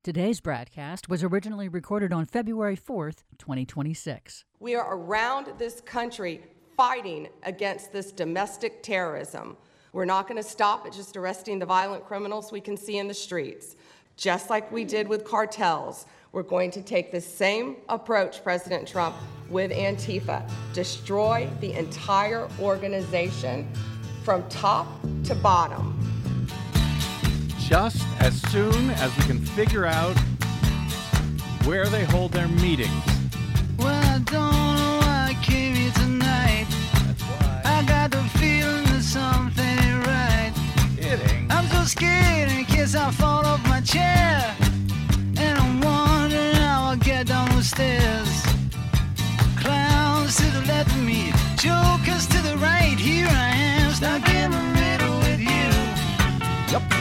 Today's broadcast was originally recorded on February 4th, 2026. We are around this country fighting against this domestic terrorism. We're not going to stop at just arresting the violent criminals we can see in the streets. Just like we did with cartels, we're going to take the same approach, President Trump, with Antifa. Destroy the entire organization from top to bottom. Just as soon as we can figure out where they hold their meetings. Well, I don't know why I came here tonight. That's why. I got the feeling that something ain't right. Kidding. I'm so scared in case I fall off my chair. And I'm wondering how I'll get down the stairs. Clowns to the left of me, jokers to the right. Here I am, stuck in the middle with you. Yep.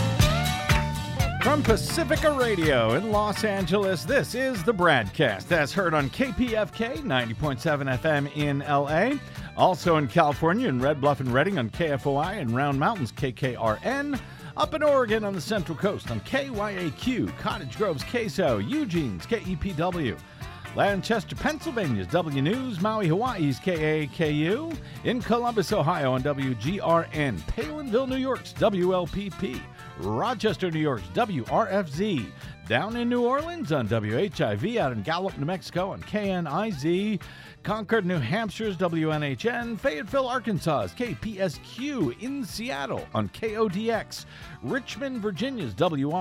From Pacifica Radio in Los Angeles, this is the Bradcast, as heard on KPFK 90.7 FM in LA. Also in California in Red Bluff and Redding on KFOI, and Round Mountains KKRN. Up in Oregon on the Central Coast on KYAQ, Cottage Grove's KSO, Eugene's KEPW. Lancaster, Pennsylvania's W News, Maui, Hawaii's KAKU, in Columbus, Ohio on WGRN, Palinville, New York's WLPP, Rochester, New York's WRFZ, down in New Orleans on WHIV, out in Gallup, New Mexico on KNIZ, Concord, New Hampshire's WNHN, Fayetteville, Arkansas's KPSQ, in Seattle on KODX, Richmond, Virginia's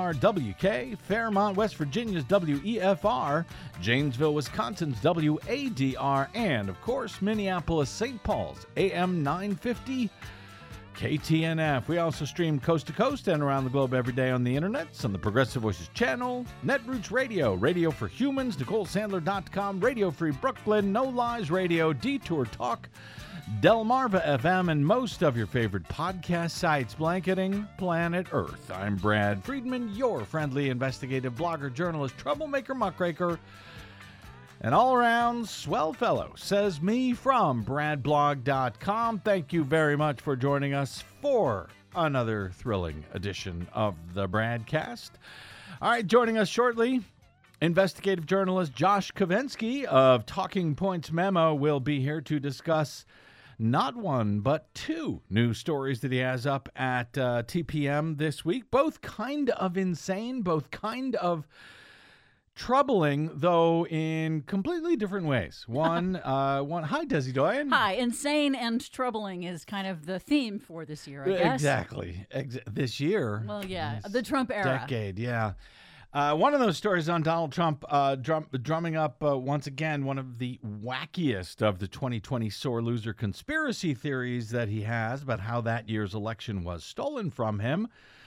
WRWK, Fairmont, West Virginia's WEFR, Janesville, Wisconsin's WADR, and, of course, Minneapolis, St. Paul's AM 950 KTNF. We also stream coast to coast and around the globe every day on the internet, on the Progressive Voices channel, Netroots Radio, Radio for Humans, NicoleSandler.com, Radio Free Brooklyn, No Lies Radio, Detour Talk, Delmarva FM, and most of your favorite podcast sites blanketing planet Earth. I'm Brad Friedman, your friendly investigative blogger, journalist, troublemaker, muckraker, an all-around swell fellow, says me, from bradblog.com. Thank you very much for joining us for another thrilling edition of the Bradcast. All right, joining us shortly, investigative journalist Josh Kovensky of Talking Points Memo will be here to discuss not one, but two news stories that he has up at TPM this week. Both kind of insane, both kind of troubling, though in completely different ways. One, hi, Desi Doyen. Hi, insane and troubling is kind of the theme for this year, I guess. Exactly. This year. Well, yeah, the Trump era. Decade, yeah. One of those stories on Donald Trump drumming up, once again, one of the wackiest of the 2020 sore loser conspiracy theories that he has about how that year's election was stolen from him.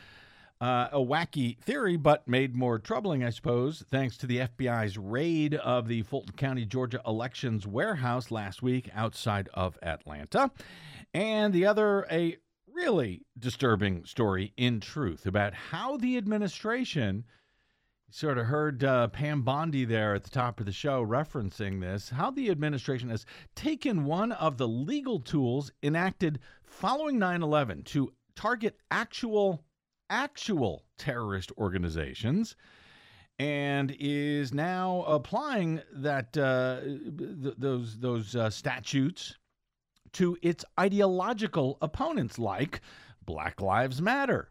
A wacky theory, but made more troubling, I suppose, thanks to the FBI's raid of the Fulton County, Georgia elections warehouse last week outside of Atlanta. And the other, a really disturbing story in truth about how the administration, sort of heard Pam Bondi there at the top of the show referencing this, how the administration has taken one of the legal tools enacted following 9/11 to target actual terrorist organizations, and is now applying that those statutes to its ideological opponents, like Black Lives Matter,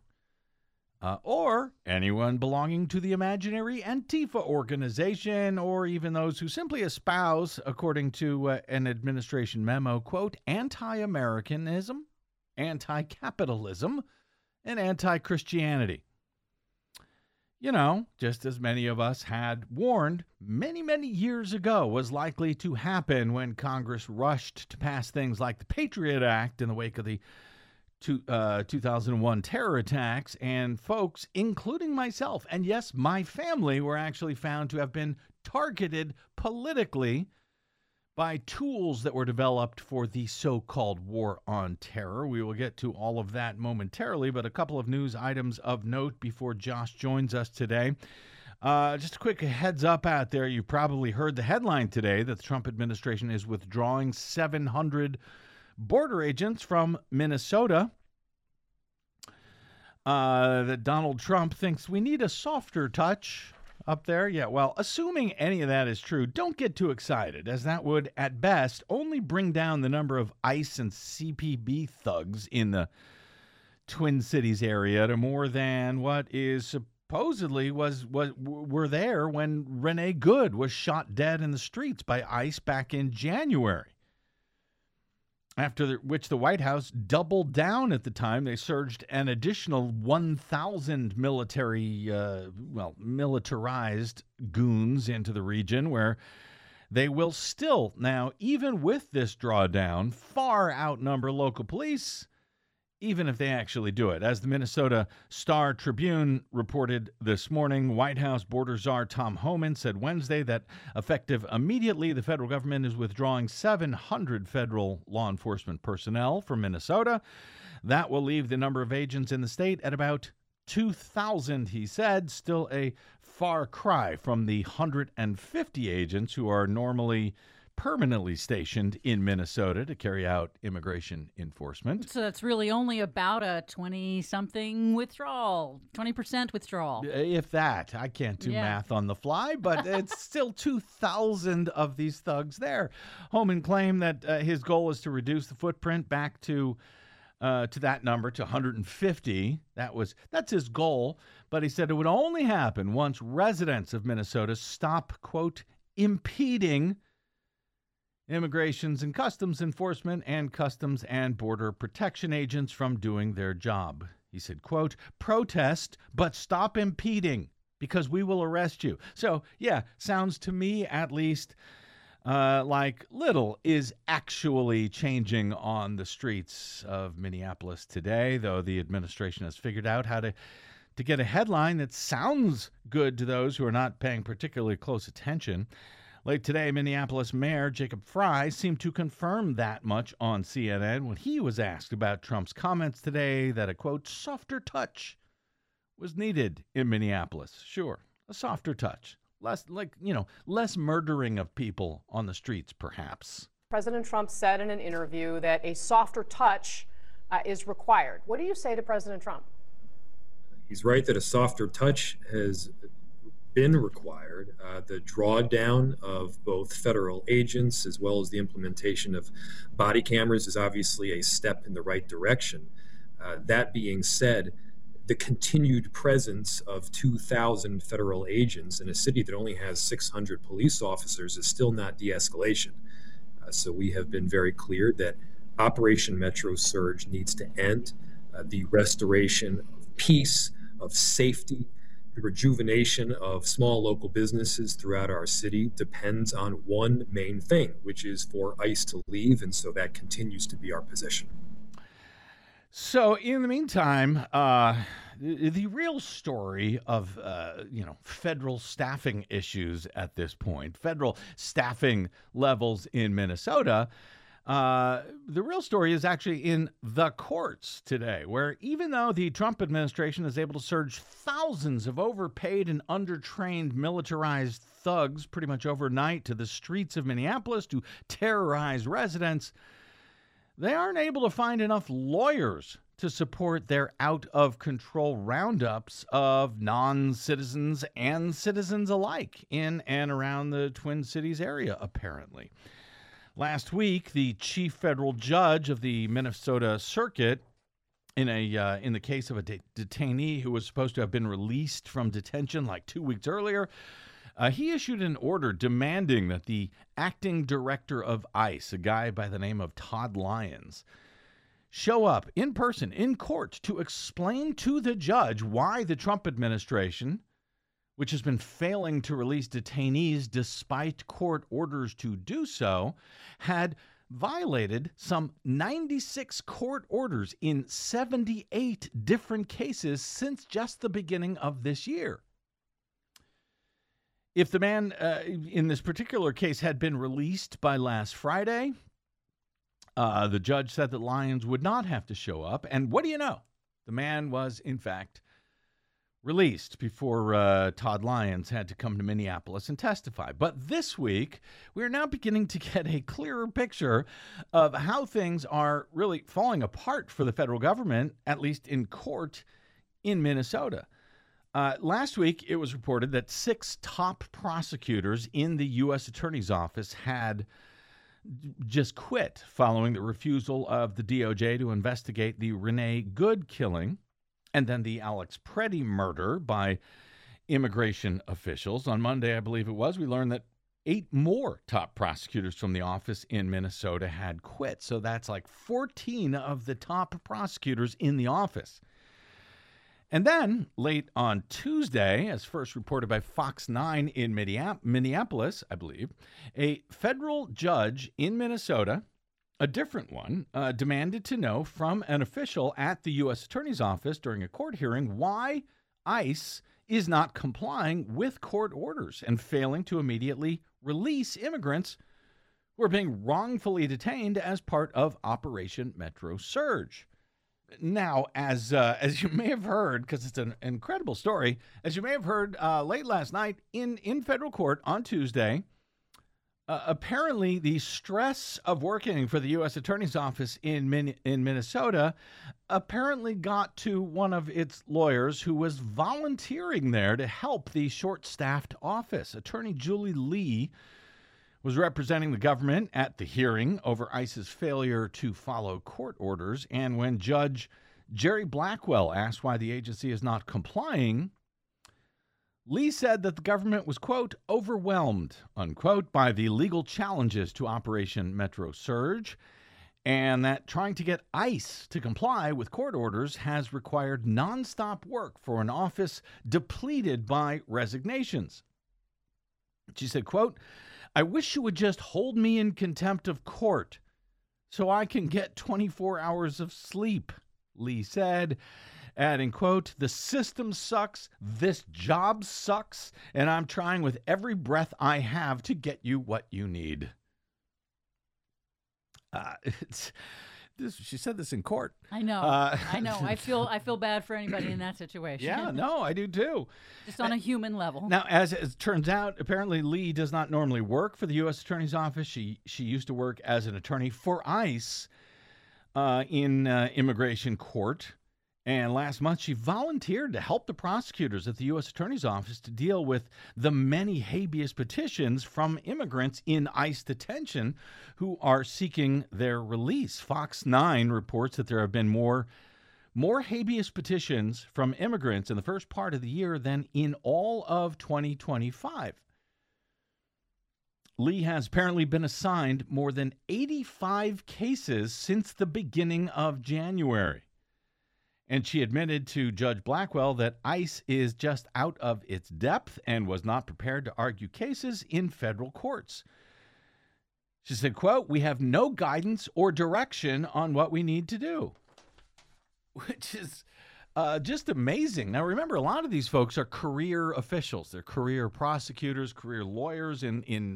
or anyone belonging to the imaginary Antifa organization, or even those who simply espouse, according to an administration memo, quote, anti-Americanism, anti-capitalism, and anti-Christianity. You know, just as many of us had warned many, many years ago was likely to happen when Congress rushed to pass things like the Patriot Act in the wake of the 2001 terror attacks, and folks, including myself, and yes, my family, were actually found to have been targeted politically by tools that were developed for the so-called war on terror. We will get to all of that momentarily, but a couple of news items of note before Josh joins us today. Just a quick heads up out there. You probably heard the headline today that the Trump administration is withdrawing 700 border agents from Minnesota. that Donald Trump thinks we need a softer touch up there. Yeah, well, assuming any of that is true, don't get too excited, as that would, at best, only bring down the number of ICE and CPB thugs in the Twin Cities area to more than what is supposedly were there when Renee Good was shot dead in the streets by ICE back in January. After which the White House doubled down at the time. They surged an additional 1,000 militarized goons into the region, where they will still now, even with this drawdown, far outnumber local police, even if they actually do it. As the Minnesota Star Tribune reported this morning, White House border czar Tom Homan said Wednesday that effective immediately, the federal government is withdrawing 700 federal law enforcement personnel from Minnesota. That will leave the number of agents in the state at about 2,000, he said, still a far cry from the 150 agents who are normally permanently stationed in Minnesota to carry out immigration enforcement. So that's really only about a 20-something withdrawal, 20% withdrawal. If that. I can't do math on the fly, but it's still 2,000 of these thugs there. Homan claimed that his goal is to reduce the footprint back to that number, to 150. That's his goal, but he said it would only happen once residents of Minnesota stop, quote, impeding Immigrations and Customs Enforcement and Customs and Border Protection agents from doing their job. He said, quote, protest, but stop impeding, because we will arrest you. So, yeah, sounds to me at least like little is actually changing on the streets of Minneapolis today, though the administration has figured out how to get a headline that sounds good to those who are not paying particularly close attention. Late today, Minneapolis Mayor Jacob Frey seemed to confirm that much on CNN when he was asked about Trump's comments today that a, quote, softer touch was needed in Minneapolis. Sure, a softer touch. Less murdering of people on the streets, perhaps. President Trump said in an interview that a softer touch is required. What do you say to President Trump? He's right that a softer touch has been required. The drawdown of both federal agents as well as the implementation of body cameras is obviously a step in the right direction. That being said, the continued presence of 2,000 federal agents in a city that only has 600 police officers is still not de-escalation. So we have been very clear that Operation Metro Surge needs to end. The restoration of peace, of safety, the rejuvenation of small local businesses throughout our city depends on one main thing, which is for ICE to leave, and so that continues to be our position. So in the meantime, the real story of, federal staffing issues at this point, federal staffing levels in Minnesota, the real story is actually in the courts today, where even though the Trump administration is able to surge thousands of overpaid and undertrained militarized thugs pretty much overnight to the streets of Minneapolis to terrorize residents, they aren't able to find enough lawyers to support their out-of-control roundups of non-citizens and citizens alike in and around the Twin Cities area, apparently. Last week, the chief federal judge of the Minnesota Circuit, in the case of a detainee who was supposed to have been released from detention like 2 weeks earlier, he issued an order demanding that the acting director of ICE, a guy by the name of Todd Lyons, show up in person in court to explain to the judge why the Trump administration, which has been failing to release detainees despite court orders to do so, had violated some 96 court orders in 78 different cases since just the beginning of this year. If the man in this particular case had been released by last Friday, the judge said that Lyons would not have to show up. And what do you know? The man was, in fact, released before Todd Lyons had to come to Minneapolis and testify. But this week, we're now beginning to get a clearer picture of how things are really falling apart for the federal government, at least in court, in Minnesota. Last week, it was reported that 6 top prosecutors in the U.S. Attorney's Office had just quit following the refusal of the DOJ to investigate the Renee Good killing and then the Alex Preddy murder by immigration officials. On Monday, I believe it was, we learned that 8 more top prosecutors from the office in Minnesota had quit. So that's like 14 of the top prosecutors in the office. And then, late on Tuesday, as first reported by Fox 9 in Minneapolis, I believe, a federal judge in Minnesota, a different one, demanded to know from an official at the U.S. Attorney's Office during a court hearing why ICE is not complying with court orders and failing to immediately release immigrants who are being wrongfully detained as part of Operation Metro Surge. Now, as you may have heard, because it's an incredible story, as you may have heard late last night in federal court on Tuesday, apparently the stress of working for the U.S. Attorney's Office in Minnesota apparently got to one of its lawyers who was volunteering there to help the short-staffed office. Attorney Julie Lee was representing the government at the hearing over ICE's failure to follow court orders. And when Judge Jerry Blackwell asked why the agency is not complying, Lee said that the government was, quote, overwhelmed, unquote, by the legal challenges to Operation Metro Surge, and that trying to get ICE to comply with court orders has required nonstop work for an office depleted by resignations. She said, quote, I wish you would just hold me in contempt of court so I can get 24 hours of sleep, Lee said, adding, quote, the system sucks, this job sucks, and I'm trying with every breath I have to get you what you need. She said this in court. I know. I know. I feel bad for anybody in that situation. Yeah, no, I do too. Just on a human level. Now, as it turns out, apparently Lee does not normally work for the U.S. Attorney's Office. She used to work as an attorney for ICE in immigration court. And last month, she volunteered to help the prosecutors at the U.S. Attorney's Office to deal with the many habeas petitions from immigrants in ICE detention who are seeking their release. Fox 9 reports that there have been more habeas petitions from immigrants in the first part of the year than in all of 2025. Lee has apparently been assigned more than 85 cases since the beginning of January. And she admitted to Judge Blackwell that ICE is just out of its depth and was not prepared to argue cases in federal courts. She said, quote, we have no guidance or direction on what we need to do, which is just amazing. Now, remember, a lot of these folks are career officials. They're career prosecutors, career lawyers in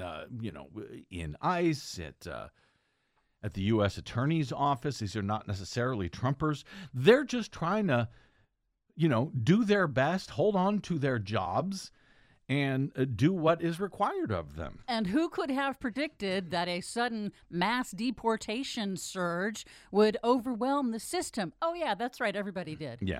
ICE, at the U.S. Attorney's Office. These are not necessarily Trumpers. They're just trying to, do their best, hold on to their jobs, and do what is required of them. And who could have predicted that a sudden mass deportation surge would overwhelm the system? Oh, yeah, that's right. Everybody did. Yeah.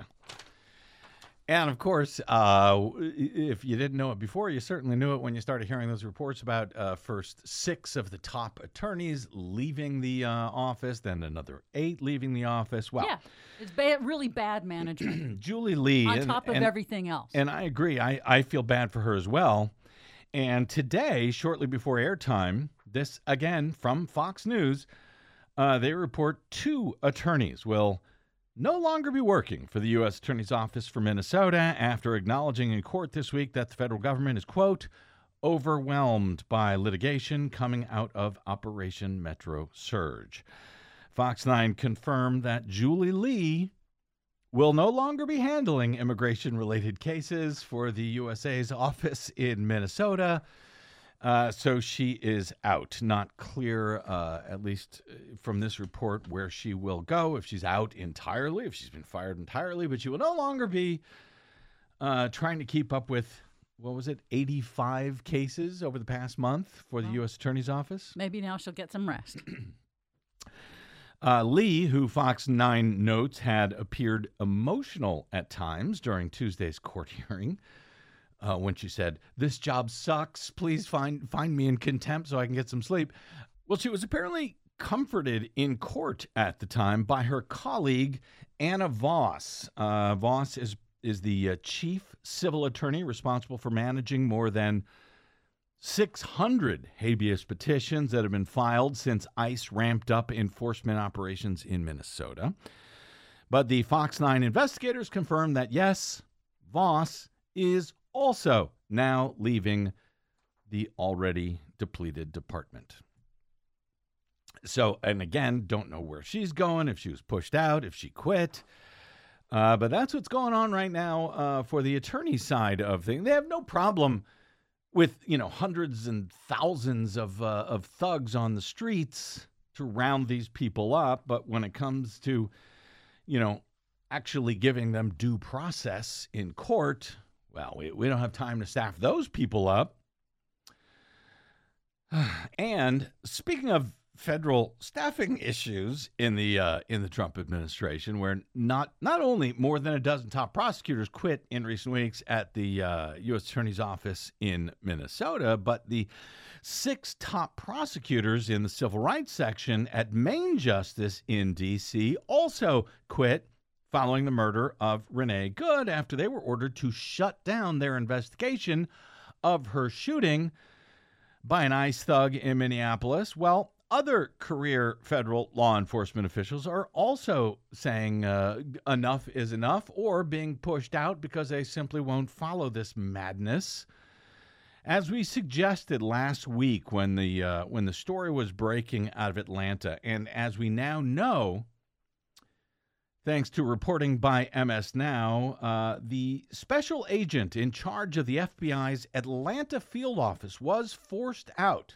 And, of course, if you didn't know it before, you certainly knew it when you started hearing those reports about first 6 of the top attorneys leaving the office, then another 8 leaving the office. Wow. Yeah, it's really bad management. Julie Lee. On top of everything else. And I agree. I feel bad for her as well. And today, shortly before airtime, this, again, from Fox News, they report 2 attorneys will no longer be working for the U.S. Attorney's Office for Minnesota after acknowledging in court this week that the federal government is, quote, overwhelmed by litigation coming out of Operation Metro Surge. Fox 9 confirmed that Julie Lee will no longer be handling immigration-related cases for the USA's office in Minnesota. So she is out. Not clear, at least from this report, where she will go, if she's out entirely, if she's been fired entirely, but she will no longer be trying to keep up with, 85 cases over the past month for the U.S. Attorney's Office. Maybe now she'll get some rest. Lee, who Fox 9 notes had appeared emotional at times during Tuesday's court hearing, when she said, "This job sucks. Please find me in contempt so I can get some sleep." Well, she was apparently comforted in court at the time by her colleague, Anna Voss. Voss is the chief civil attorney responsible for managing more than 600 habeas petitions that have been filed since ICE ramped up enforcement operations in Minnesota. But the Fox 9 investigators confirmed that, yes, Voss is also now leaving the already depleted department. So, and again, don't know where she's going, if she was pushed out, if she quit. But that's what's going on right now for the attorney side of things. They have no problem with, hundreds and thousands of thugs on the streets to round these people up. But when it comes to, actually giving them due process in court, well, we don't have time to staff those people up. And speaking of federal staffing issues in the Trump administration, where not only more than a dozen top prosecutors quit in recent weeks at the U.S. Attorney's Office in Minnesota, but the 6 top prosecutors in the civil rights section at Main Justice in D.C. also quit following the murder of Renee Good after they were ordered to shut down their investigation of her shooting by an ICE thug in Minneapolis. Well, other career federal law enforcement officials are also saying enough is enough, or being pushed out because they simply won't follow this madness. As we suggested last week when the story was breaking out of Atlanta, and as we now know, thanks to reporting by MS Now, the special agent in charge of the FBI's Atlanta field office was forced out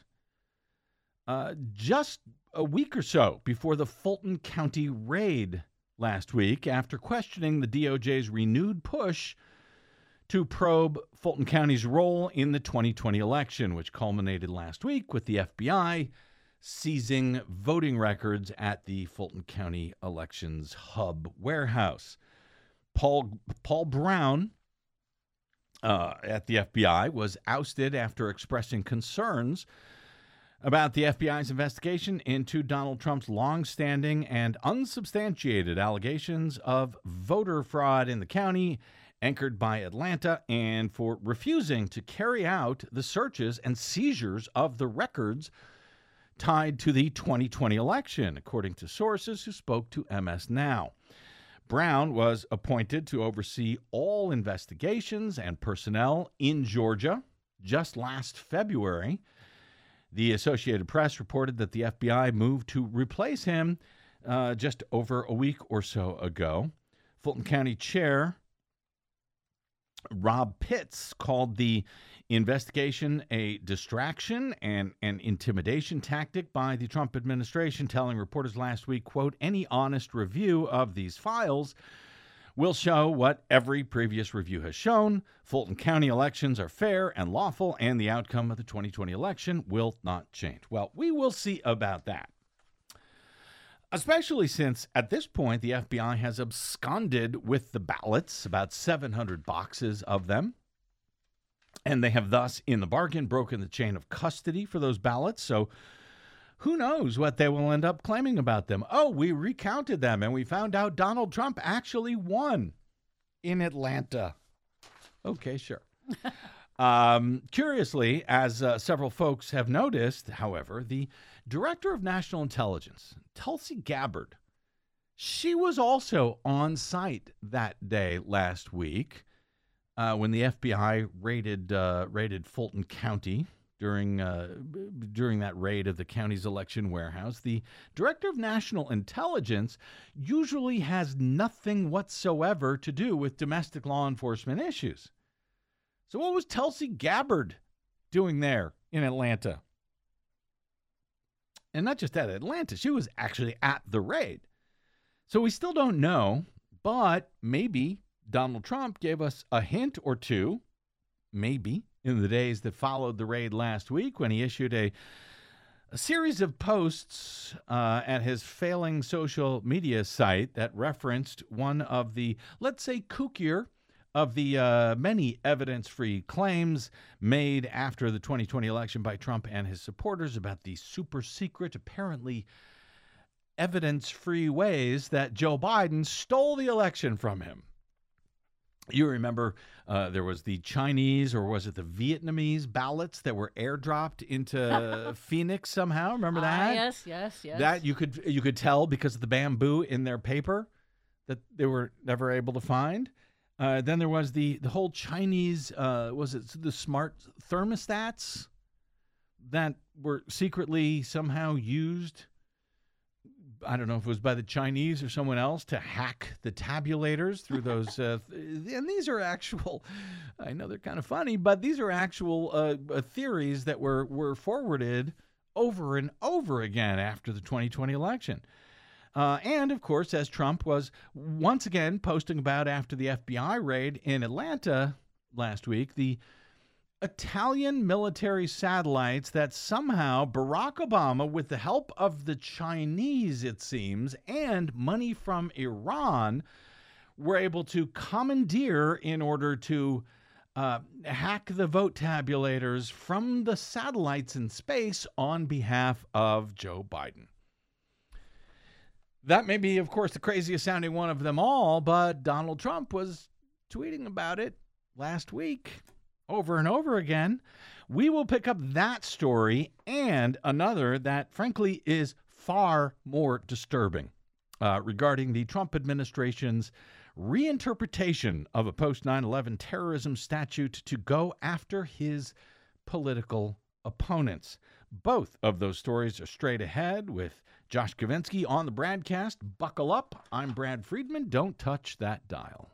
just a week or so before the Fulton County raid last week, after questioning the DOJ's renewed push to probe Fulton County's role in the 2020 election, which culminated last week with the FBI seizing voting records at the Fulton County Elections Hub warehouse. Paul Brown at the FBI was ousted after expressing concerns about the FBI's investigation into Donald Trump's longstanding and unsubstantiated allegations of voter fraud in the county, anchored by Atlanta, and for refusing to carry out the searches and seizures of the records tied to the 2020 election, according to sources who spoke to MS Now. Brown was appointed to oversee all investigations and personnel in Georgia just last February. The Associated Press reported that the FBI moved to replace him just over a week or so ago. Fulton County Chair Rob Pitts called the investigation a distraction and an intimidation tactic by the Trump administration, telling reporters last week, quote, "Any honest review of these files will show what every previous review has shown. Fulton County elections are fair and lawful, and the outcome of the 2020 election will not change." Well, we will see about that. Especially since, at this point, the FBI has absconded with the ballots, about 700 boxes of them. And they have thus, in the bargain, broken the chain of custody for those ballots. So who knows what they will end up claiming about them? Oh, we recounted them and we found out Donald Trump actually won in Atlanta. Okay, sure. Curiously, as several folks have noticed, however, the Director of National Intelligence, Tulsi Gabbard, she was also on site that day last week when the FBI raided Fulton County. During that raid of the county's election warehouse. The Director of National Intelligence usually has nothing whatsoever to do with domestic law enforcement issues. So what was Tulsi Gabbard doing there in Atlanta? And not just at Atlanta, she was actually at the raid. So we still don't know, but maybe Donald Trump gave us a hint or two, maybe, in the days that followed the raid last week, when he issued a a series of posts at his failing social media site that referenced one of the, let's say, kookier of the many evidence-free claims made after the 2020 election by Trump and his supporters about the super secret, apparently evidence-free ways that Joe Biden stole the election from him. You remember there was the Chinese, or was it the Vietnamese ballots that were airdropped into Phoenix somehow? Remember that? Yes. That you could tell because of the bamboo in their paper that they were never able to find. Then there was the whole Chinese, was it the smart thermostats that were secretly somehow used? I don't know if it was by the Chinese or someone else to hack the tabulators through those. And these are actual, I know they're kind of funny, but these are actual theories that were forwarded over and over again after the 2020 election. And, of course, as Trump was once again posting about after the FBI raid in Atlanta last week, the Italian military satellites that somehow Barack Obama, with the help of the Chinese, it seems, and money from Iran, were able to commandeer in order to hack the vote tabulators from the satellites in space on behalf of Joe Biden. That may be, of course, the craziest sounding one of them all, but Donald Trump was tweeting about it last week over and over again. We will pick up that story and another that, frankly, is far more disturbing regarding the Trump administration's reinterpretation of a post 9/11 terrorism statute to go after his political opponents. Both of those stories are straight ahead with Josh Kavinsky on the Bradcast. Buckle up. I'm Brad Friedman. Don't touch that dial.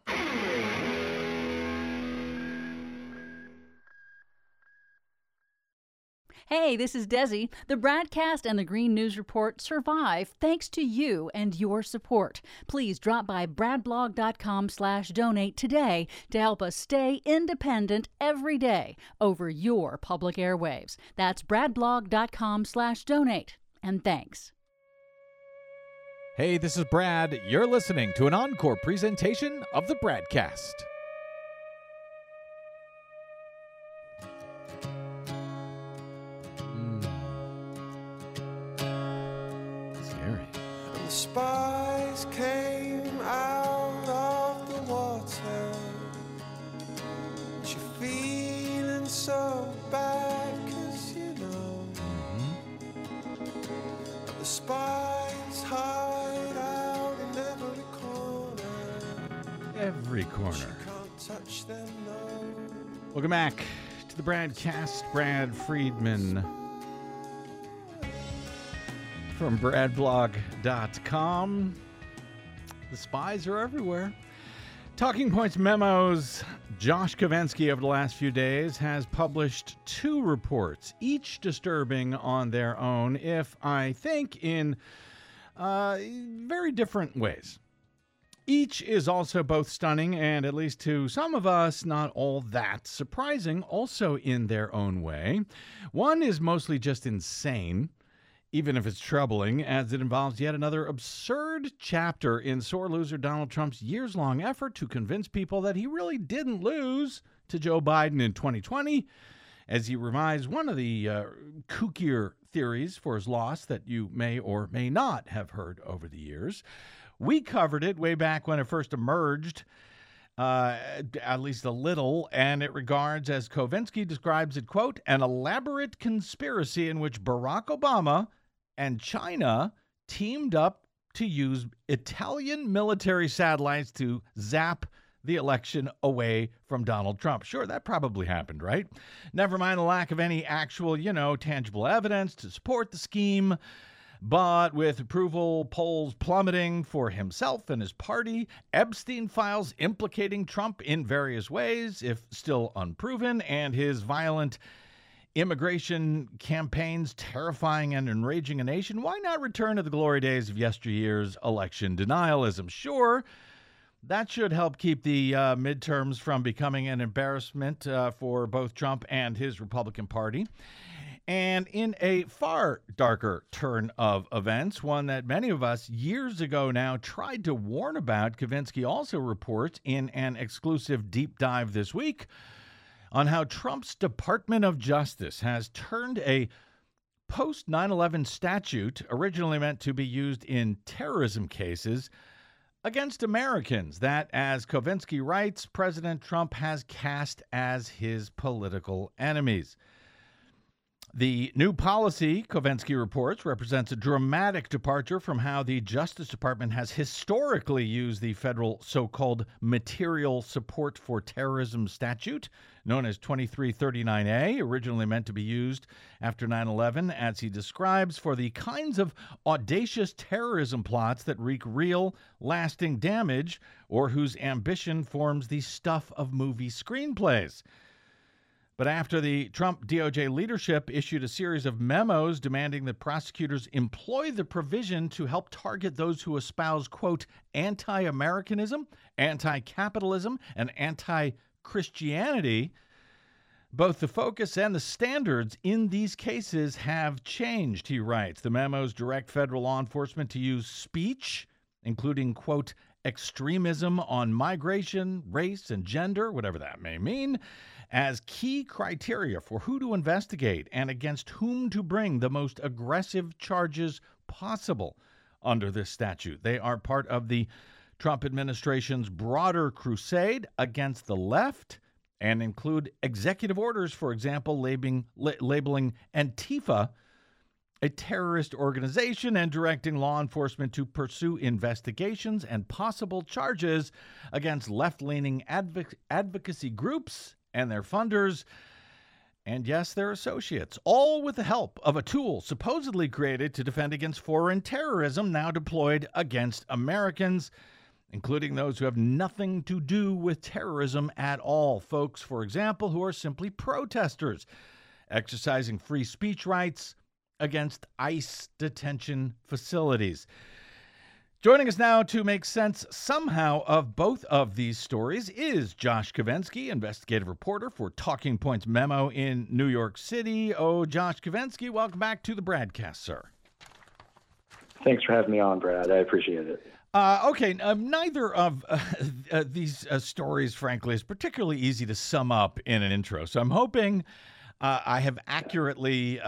Hey, this is Desi. The Bradcast and the Green News Report survive thanks to you and your support. Please drop by bradblog.com/donate today to help us stay independent every day over your public airwaves. That's bradblog.com/donate. And thanks. Hey, this is Brad. You're listening to an encore presentation of the Bradcast. The spies came out of the water. You're feeling so bad, 'cause you know the spies hide out in every corner. Every corner. You can't touch them, no. Welcome back to the Bradcast. Brad Friedman from bradblog.com. The spies are everywhere. Talking Points Memos. Josh Kavinsky over the last few days has published 2 reports, each disturbing on their own, if I think in very different ways. Each is also both stunning and, at least to some of us, not all that surprising, also in their own way. One is mostly just insane, even if it's troubling, as it involves yet another absurd chapter in sore loser Donald Trump's years-long effort to convince people that he really didn't lose to Joe Biden in 2020, as he revised one of the kookier theories for his loss that you may or may not have heard over the years. We covered it way back when it first emerged, at least a little, and it regards, as Kavinsky describes it, quote, an elaborate conspiracy in which Barack Obama and China teamed up to use Italian military satellites to zap the election away from Donald Trump. Sure, that probably happened, right? Never mind the lack of any actual, tangible evidence to support the scheme. But with approval polls plummeting for himself and his party, Epstein files implicating Trump in various ways, if still unproven, and his violent immigration campaigns terrifying and enraging a nation, why not return to the glory days of yesteryear's election denialism? Sure, that should help keep the midterms from becoming an embarrassment for both Trump and his Republican Party. And in a far darker turn of events, one that many of us years ago now tried to warn about, Kavinsky also reports in an exclusive deep dive this week on how Trump's Department of Justice has turned a post 9/11 statute, originally meant to be used in terrorism cases, against Americans that, as Kavinsky writes, President Trump has cast as his political enemies. The new policy, Kavinsky reports, represents a dramatic departure from how the Justice Department has historically used the federal so-called Material Support for Terrorism statute, known as 2339A, originally meant to be used after 9/11, as he describes, for the kinds of audacious terrorism plots that wreak real, lasting damage or whose ambition forms the stuff of movie screenplays. But after the Trump DOJ leadership issued a series of memos demanding that prosecutors employ the provision to help target those who espouse, quote, anti-Americanism, anti-capitalism, and anti-Christianity, both the focus and the standards in these cases have changed, he writes. The memos direct federal law enforcement to use speech, including, quote, extremism on migration, race, and gender, whatever that may mean, as key criteria for who to investigate and against whom to bring the most aggressive charges possible under this statute. They are part of the Trump administration's broader crusade against the left and include executive orders, for example, labeling Antifa a terrorist organization and directing law enforcement to pursue investigations and possible charges against left-leaning advocacy groups and their funders, and yes, their associates, all with the help of a tool supposedly created to defend against foreign terrorism now deployed against Americans, including those who have nothing to do with terrorism at all. Folks, for example, who are simply protesters, exercising free speech rights against ICE detention facilities. Joining us now to make sense somehow of both of these stories is Josh Kavinsky, investigative reporter for Talking Points Memo in New York City. Oh, Josh Kavinsky, welcome back to the Bradcast, sir. Thanks for having me on, Brad. I appreciate it. Okay, neither of these stories, frankly, is particularly easy to sum up in an intro. So I'm hoping I have accurately,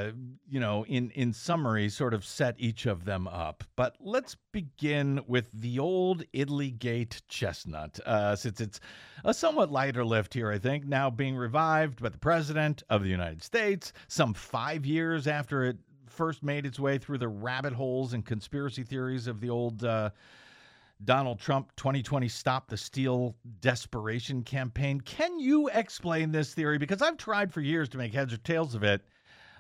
in summary, sort of set each of them up. But let's begin with the old Idlygate chestnut, since it's a somewhat lighter lift here, I think, now being revived by the President of the United States, some 5 years after it first made its way through the rabbit holes and conspiracy theories of the old Donald Trump 2020 Stop the Steal desperation campaign. Can you explain this theory? Because I've tried for years to make heads or tails of it,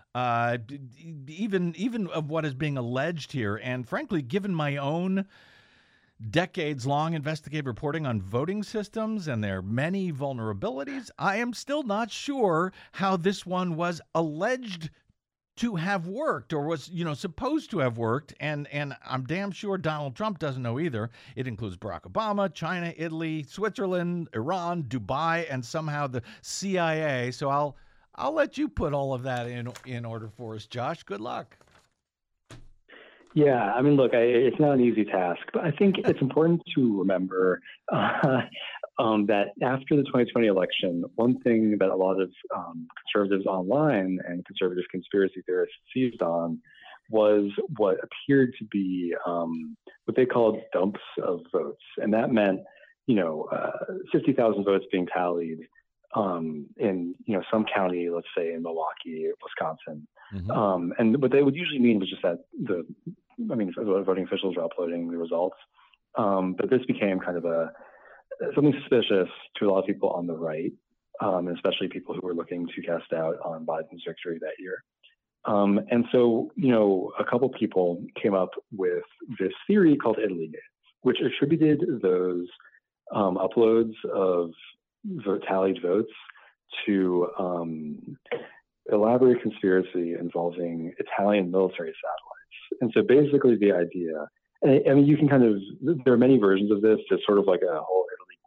even of what is being alleged here. And frankly, given my own decades-long investigative reporting on voting systems and their many vulnerabilities, I am still not sure how this one was alleged to have worked, or was, supposed to have worked, and I'm damn sure Donald Trump doesn't know either. It includes Barack Obama, China, Italy, Switzerland, Iran, Dubai, and somehow the CIA. So I'll let you put all of that in order for us, Josh. Good luck. Yeah, I mean, look, it's not an easy task, but I think it's important to remember that after the 2020 election, one thing that a lot of conservatives online and conservative conspiracy theorists seized on was what appeared to be what they called dumps of votes. And that meant, 50,000 votes being tallied in, some county, let's say in Milwaukee, Wisconsin. Mm-hmm. And what they would usually mean was just that voting officials were uploading the results. But this became kind of something suspicious to a lot of people on the right, and especially people who were looking to cast doubt on Biden's victory that year. And so, a couple people came up with this theory called Idlygate, which attributed those uploads of tallied votes to elaborate conspiracy involving Italian military satellites. And so basically the idea, and I mean, you can there are many versions of this. It's sort of like a whole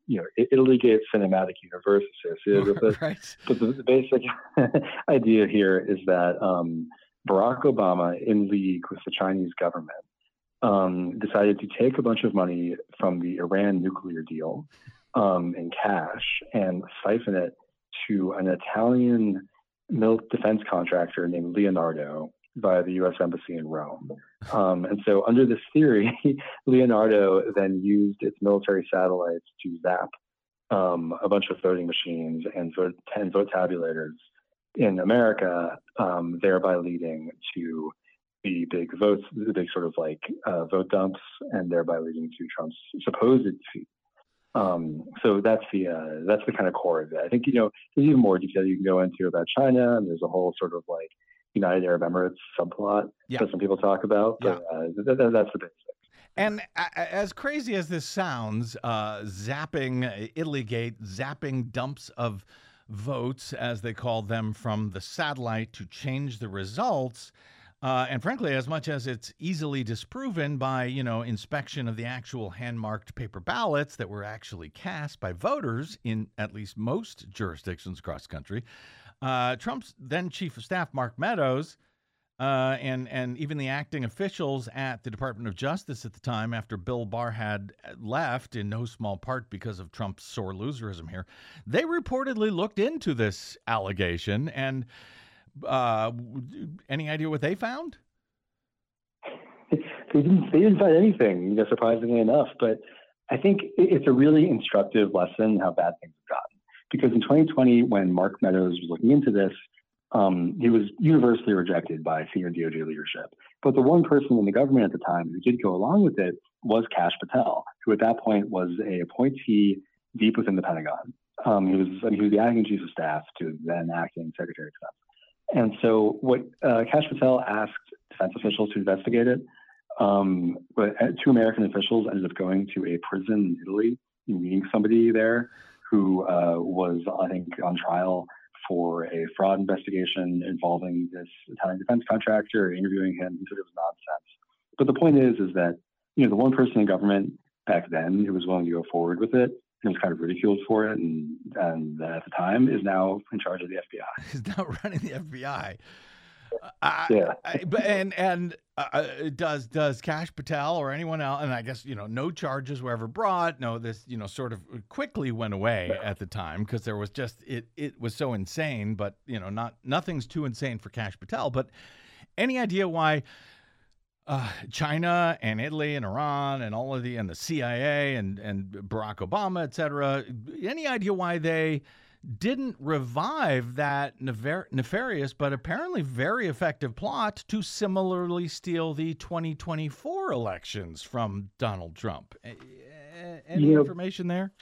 Italy-gate cinematic universe associated with it. Right. But the basic idea here is that Barack Obama, in league with the Chinese government, decided to take a bunch of money from the Iran nuclear deal in cash and siphon it to an Italian defense contractor named Leonardo via the U.S. Embassy in Rome. And so under this theory, Leonardo then used its military satellites to zap a bunch of voting machines and vote tabulators in America, thereby leading to the big sort of like vote dumps, and thereby leading to Trump's supposed defeat. So that's the kind of core of it. I think, there's even more detail you can go into about China, and there's a whole sort of like United Arab Emirates subplot that some people talk about, but that's the basics. And as crazy as this sounds, zapping Italygate, zapping dumps of votes, as they call them, from the satellite to change the results, and frankly, as much as it's easily disproven by, inspection of the actual hand-marked paper ballots that were actually cast by voters in at least most jurisdictions across the country, Trump's then chief of staff, Mark Meadows, and even the acting officials at the Department of Justice at the time, after Bill Barr had left, in no small part because of Trump's sore loserism here, they reportedly looked into this allegation. And any idea what they found? They didn't find anything, surprisingly enough. But I think it's a really instructive lesson how bad things have gotten. Because in 2020, when Mark Meadows was looking into this, he was universally rejected by senior DOJ leadership. But the one person in the government at the time who did go along with it was Kash Patel, who at that point was a appointee deep within the Pentagon. He was the acting chief of staff to then acting Secretary of Defense. And so what Kash Patel asked defense officials to investigate it, but two American officials ended up going to a prison in Italy and meeting somebody there who was, I think, on trial for a fraud investigation involving this Italian defense contractor, interviewing him. He said it was nonsense. But the point is that, the one person in government back then who was willing to go forward with it and was kind of ridiculed for it, and at the time is now in charge of the FBI. He's now running the FBI. Does Kash Patel or anyone else, and I guess, no charges were ever brought. No, this, sort of quickly went away at the time because there was just, it was so insane, but, nothing's too insane for Kash Patel. But any idea why China and Italy and Iran and and the CIA and Barack Obama, et cetera, any idea why they didn't revive that nefarious but apparently very effective plot to similarly steal the 2024 elections from Donald Trump? Any information there?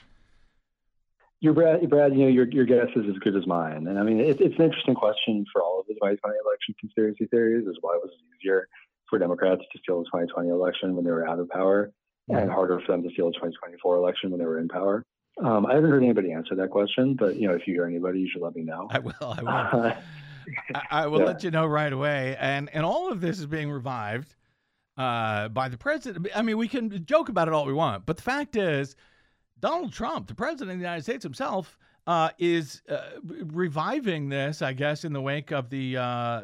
Brad, your guess is as good as mine. And I mean, it's an interesting question for all of the 2020 election conspiracy theories, is why it was easier for Democrats to steal the 2020 election when they were out of power and harder for them to steal the 2024 election when they were in power. I haven't heard anybody answer that question, but if you hear anybody, you should let me know. I will. I will let you know right away. And all of this is being revived by the president. I mean, we can joke about it all we want, but the fact is, Donald Trump, the president of the United States himself, is reviving this, I guess, in the wake of the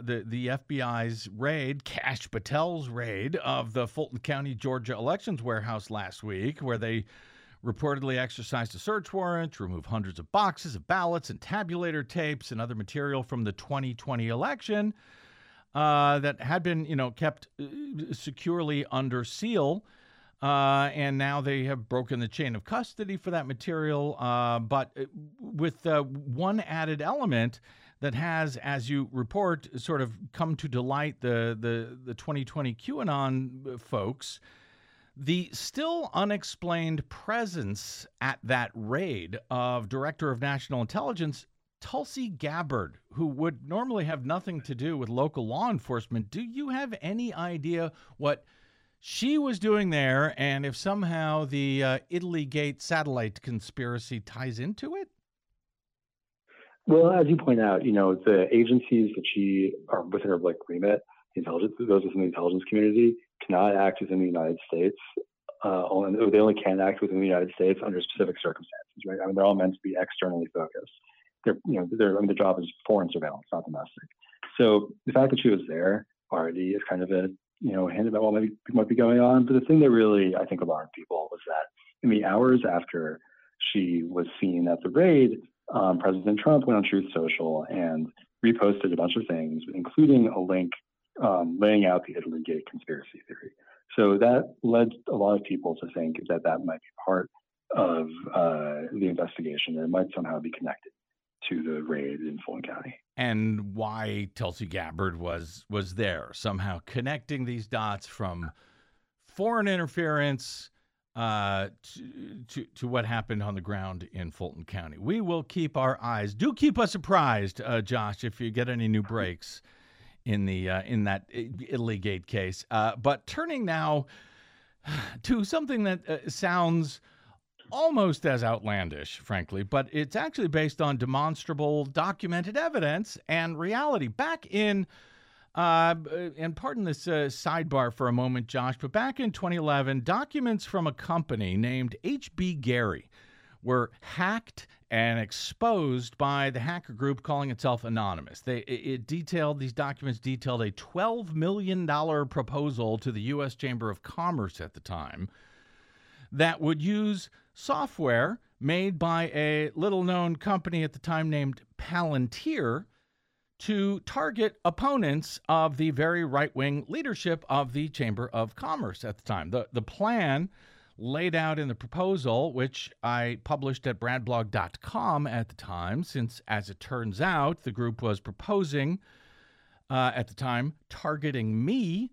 FBI's raid, Kash Patel's raid of the Fulton County, Georgia elections warehouse last week, where they reportedly exercised a search warrant to remove hundreds of boxes of ballots and tabulator tapes and other material from the 2020 election that had been, kept securely under seal. And now they have broken the chain of custody for that material, but with one added element that has, as you report, sort of come to delight the 2020 QAnon folks. The still unexplained presence at that raid of Director of National Intelligence Tulsi Gabbard, who would normally have nothing to do with local law enforcement. Do you have any idea what she was doing there, and if somehow the Italygate satellite conspiracy ties into it? Well, as you point out, the agencies that she are within her remit, those within the intelligence community, cannot act within the United States they only can act within the United States under specific circumstances, right? I mean, they're all meant to be externally focused. The job is foreign surveillance, not domestic. So the fact that she was there already is kind of a hint about what might be going on. But the thing that really, I think, alarmed people was that in the hours after she was seen at the raid, President Trump went on Truth Social and reposted a bunch of things, including a link laying out the Italy Gate conspiracy theory. So that led a lot of people to think that might be part of the investigation, and it might somehow be connected to the raid in Fulton County. And why Tulsi Gabbard was there, somehow connecting these dots from foreign interference to what happened on the ground in Fulton County. We will keep our eyes. Do keep us apprised, Josh, if you get any new breaks in that Italy Gate case. But turning now to something that sounds almost as outlandish, frankly, but it's actually based on demonstrable, documented evidence and reality. Back in, and pardon this sidebar for a moment, Josh, but back in 2011, documents from a company named HB Gary were hacked and exposed by the hacker group calling itself Anonymous. These documents detailed a $12 million proposal to the U.S. Chamber of Commerce at the time that would use software made by a little-known company at the time named Palantir to target opponents of the very right-wing leadership of the Chamber of Commerce at the time. The plan laid out in the proposal, which I published at bradblog.com at the time, since, as it turns out, the group was proposing at the time targeting me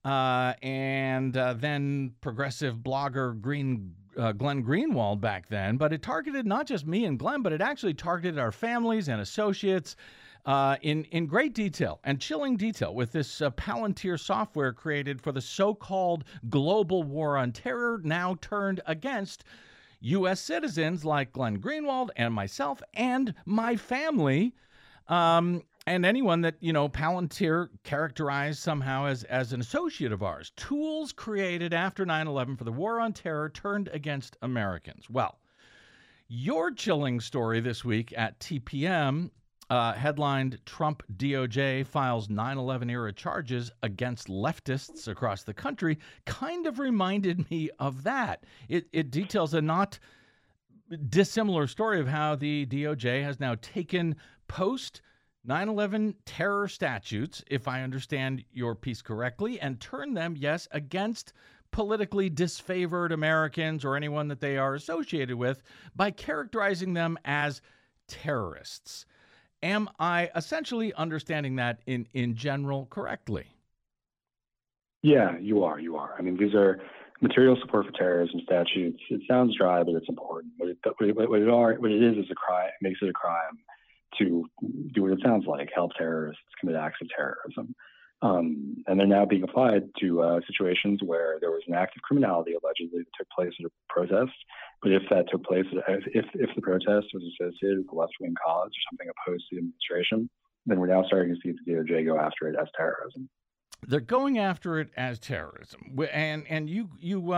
and then progressive blogger Glenn Greenwald back then. But it targeted not just me and Glenn, but it actually targeted our families and associates in great detail and chilling detail with this Palantir software created for the so-called global war on terror, now turned against U.S. citizens like Glenn Greenwald and myself and my family, and anyone that, Palantir characterized somehow as an associate of ours. Tools created after 9/11 for the war on terror turned against Americans. Well, your chilling story this week at TPM headlined Trump DOJ files 9/11 era charges against leftists across the country kind of reminded me of that. It details a not dissimilar story of how the DOJ has now taken post 9/11 terror statutes, if I understand your piece correctly, and turned them, yes, against politically disfavored Americans or anyone that they are associated with by characterizing them as terrorists. Am I essentially understanding that in general correctly? Yeah, you are. I mean, these are material support for terrorism statutes. It sounds dry, but it's important. What it is a crime. It makes it a crime to do what it sounds like: help terrorists commit acts of terrorism. And they're now being applied to situations where there was an act of criminality allegedly that took place at a protest. But if that took place, if the protest was associated with a left-wing cause or something opposed to the administration, then we're now starting to see the DOJ go after it as terrorism. They're going after it as terrorism, and you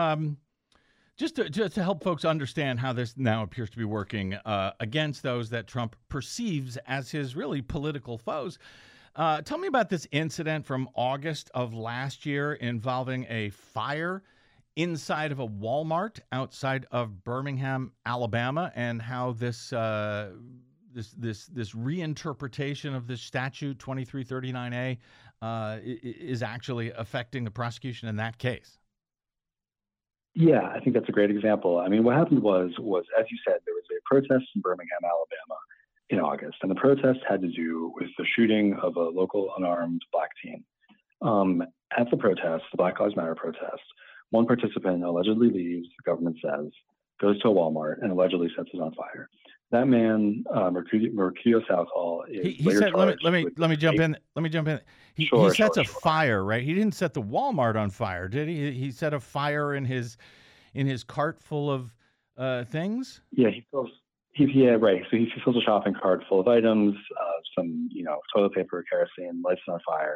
just to help folks understand how this now appears to be working against those that Trump perceives as his really political foes. Tell me about this incident from August of last year involving a fire inside of a Walmart outside of Birmingham, Alabama, and how this reinterpretation of this statute 2339A is actually affecting the prosecution in that case. Yeah, I think that's a great example. I mean, what happened was as you said, there was a protest in Birmingham, Alabama in August, and the protest had to do with the shooting of a local unarmed black teen. At the protest, the Black Lives Matter protest, one participant allegedly leaves, the government says, goes to a Walmart and allegedly sets it on fire. That man, Mercutio Southall, is he said, let me jump in. He sets a fire, right? He didn't set the Walmart on fire, did he? He set a fire in his cart full of things. Yeah, right. So he fills a shopping cart full of items, some toilet paper, kerosene, lights it on fire.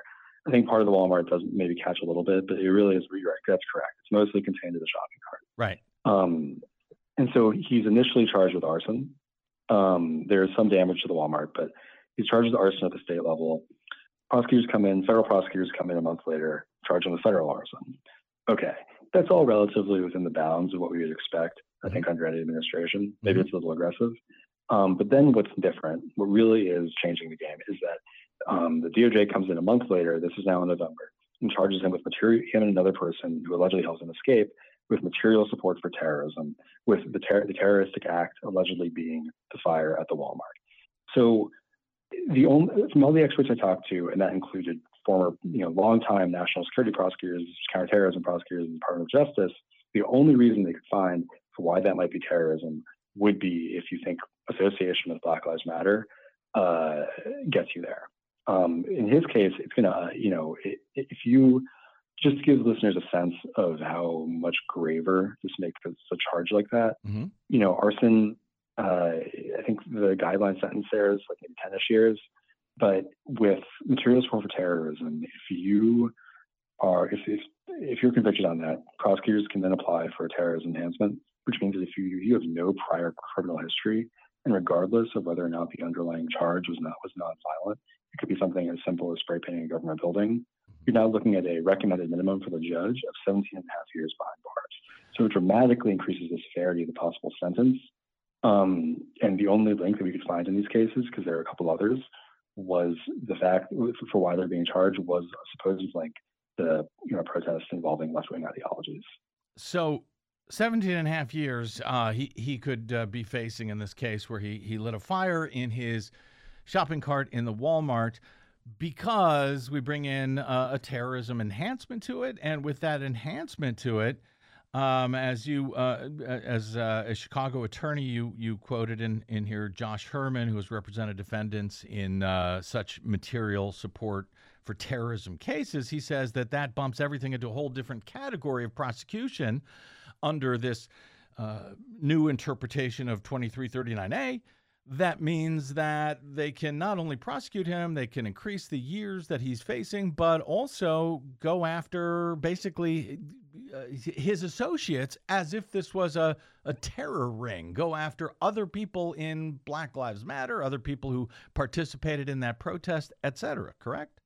I think part of the Walmart does maybe catch a little bit, but it really is, you're right, that's correct. It's mostly contained in the shopping cart. Right. And so he's initially charged with arson. There's some damage to the Walmart, but he's charged with arson at the state level. Federal prosecutors come in a month later, charge him with federal arson. Okay, that's all relatively within the bounds of what we would expect, I think, under any administration. Maybe it's a little aggressive. But then what's different, what really is changing the game, is that the DOJ comes in a month later, this is now in November, and charges him with him and another person who allegedly helps him escape with material support for terrorism, with the terroristic act allegedly being the fire at the Walmart. So from all the experts I talked to, and that included former, longtime national security prosecutors, counterterrorism prosecutors in the Department of Justice, the only reason they could find for why that might be terrorism would be if you think association with Black Lives Matter gets you there. In his case, it's going to, if you just give listeners a sense of how much graver this makes a charge like that, arson, I think the guideline sentence there is like maybe 10-ish years. But with materials for terrorism, if you're convicted on that, prosecutors can then apply for a terrorism enhancement, which means that if you have no prior criminal history, and regardless of whether or not the underlying charge was nonviolent, it could be something as simple as spray painting a government building, you're now looking at a recommended minimum for the judge of 17 and a half years behind bars. So it dramatically increases the severity of the possible sentence. And the only link that we could find in these cases, because there are a couple others, was the fact for why they're being charged was a supposed link to protests involving left-wing ideologies. So 17 and a half years he could be facing in this case where he lit a fire in his shopping cart in the Walmart because we bring in a terrorism enhancement to it. And with that enhancement to it, as a Chicago attorney, you quoted in here Josh Herman, who has represented defendants in such material support for terrorism cases. He says that bumps everything into a whole different category of prosecution under this new interpretation of 2339A. That means that they can not only prosecute him, they can increase the years that he's facing, but also go after basically his associates as if this was a terror ring, go after other people in Black Lives Matter, other people who participated in that protest, etc. Correct?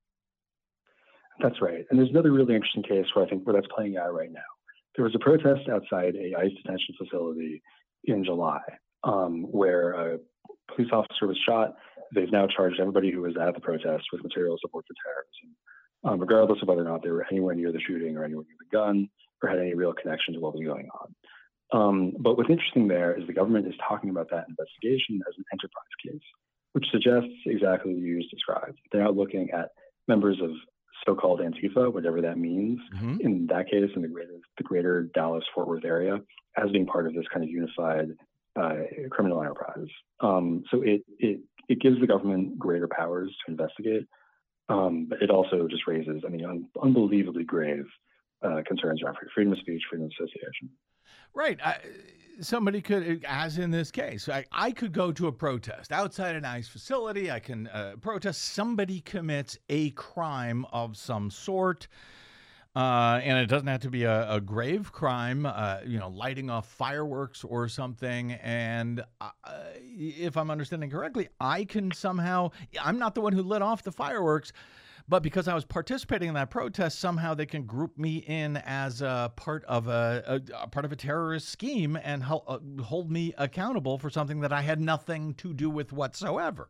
That's right. And there's another really interesting case where that's playing out right now. There was a protest outside a ICE detention facility in July where a police officer was shot. They've now charged everybody who was at the protest with material support for terrorism, regardless of whether or not they were anywhere near the shooting or anywhere near the gun or had any real connection to what was going on. But what's interesting there is the government is talking about that investigation as an enterprise case, which suggests exactly what you just described. They're now looking at members of so-called Antifa, whatever that means, in that case, in the greater Dallas-Fort Worth area, as being part of this kind of unified criminal enterprise. So it gives the government greater powers to investigate, but it also just raises, unbelievably grave concerns around freedom of speech, freedom of association. Right. Somebody could, as in this case, I could go to a protest outside an ICE facility. I can protest. Somebody commits a crime of some sort. And it doesn't have to be a grave crime, lighting off fireworks or something. And if I'm understanding correctly, I can somehow, I'm not the one who lit off the fireworks, but because I was participating in that protest, somehow they can group me in as a part of a terrorist scheme and hold me accountable for something that I had nothing to do with whatsoever.